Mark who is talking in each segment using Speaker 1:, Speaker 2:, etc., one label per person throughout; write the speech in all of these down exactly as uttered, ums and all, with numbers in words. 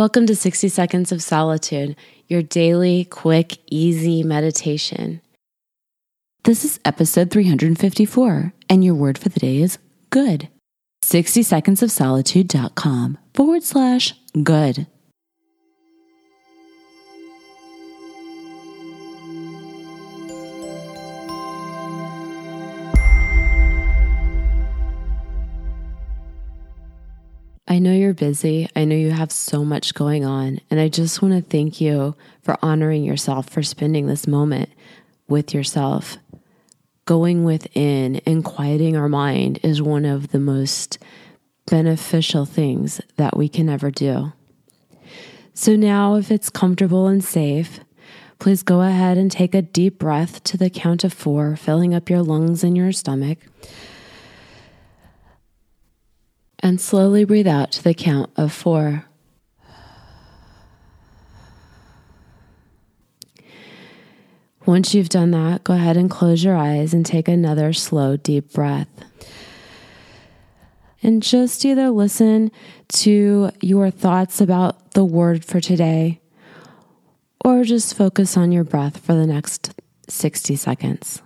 Speaker 1: Welcome to sixty Seconds of Solitude, your daily, quick, easy meditation.
Speaker 2: This is episode three hundred fifty-four, and your word for the day is good. sixty seconds of solitude dot com forward slash good.
Speaker 1: I know you're busy. I know you have so much going on, and I just want to thank you for honoring yourself, for spending this moment with yourself. Going within and quieting our mind is one of the most beneficial things that we can ever do. So now, if it's comfortable and safe, please go ahead and take a deep breath to the count of four, filling up your lungs and your stomach. And slowly breathe out to the count of four. Once you've done that, go ahead and close your eyes and take another slow, deep breath. And just either listen to your thoughts about the word for today, or just focus on your breath for the next sixty seconds.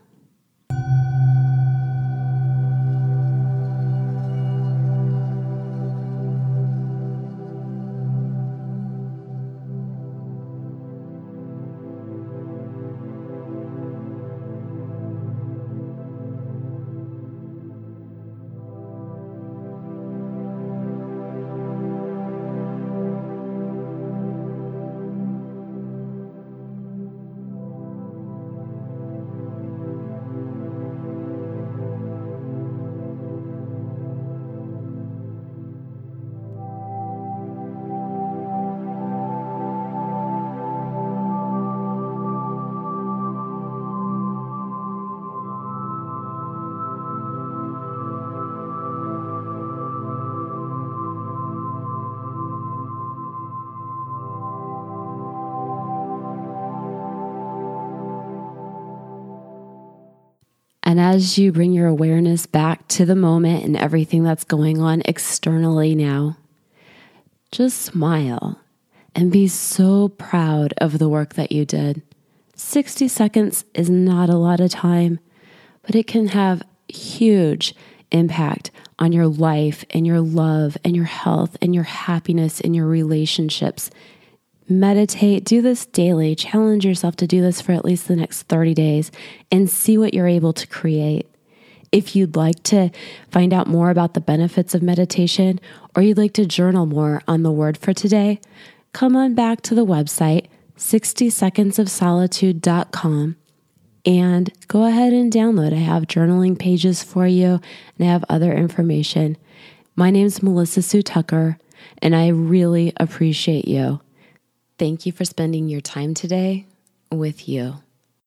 Speaker 1: And as you bring your awareness back to the moment and everything that's going on externally now, just smile and be so proud of the work that you did. sixty seconds is not a lot of time, but it can have huge impact on your life and your love and your health and your happiness and your relationships. Meditate, do this daily, challenge yourself to do this for at least the next thirty days and see what you're able to create. If you'd like to find out more about the benefits of meditation, or you'd like to journal more on the word for today, come on back to the website, sixty seconds of solitude dot com, and go ahead and download. I have journaling pages for you, and I have other information. My name's Melissa Sue Tucker, and I really appreciate you. Thank you for spending your time today with you.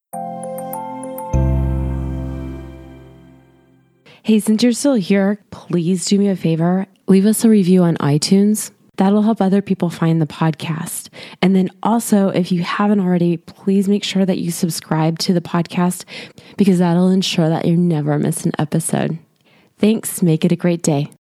Speaker 1: Hey, since you're still here, please do me a favor. Leave us a review on iTunes. That'll help other people find the podcast. And then also, if you haven't already, please make sure that you subscribe to the podcast, because that'll ensure that you never miss an episode. Thanks. Make it a great day.